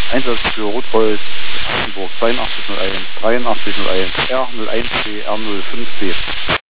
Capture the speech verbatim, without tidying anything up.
Einsatz für Rotholz, Aschaffenburg zweiundachtzig null eins, dreiundachtzig null eins, R null eins B, R null fünf B.